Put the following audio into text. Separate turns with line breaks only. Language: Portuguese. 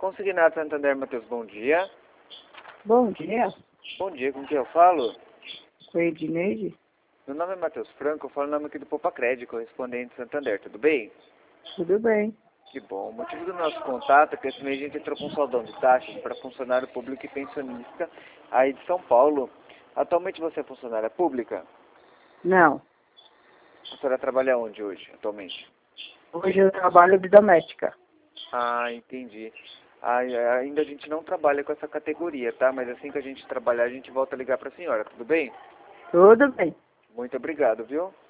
Consignado Santander, Matheus, bom dia.
Bom dia,
Bom dia, com quem eu falo?
com a Edneide.
Meu nome é Matheus Franco, eu falo o nome aqui do Popacred, correspondente Santander, tudo bem?
Tudo bem?
Que bom. O motivo do nosso contato é que esse mês a gente entrou com um saldão de taxas para funcionário público e pensionista aí de São Paulo. Atualmente você é funcionária pública?
Não.
A senhora trabalha onde hoje, atualmente?
Hoje eu trabalho de doméstica.
Ah, entendi. Ainda a gente não trabalha com essa categoria, tá? Mas assim que a gente trabalhar, a gente volta a ligar para a senhora, tudo bem?
Tudo bem.
Muito obrigado, viu?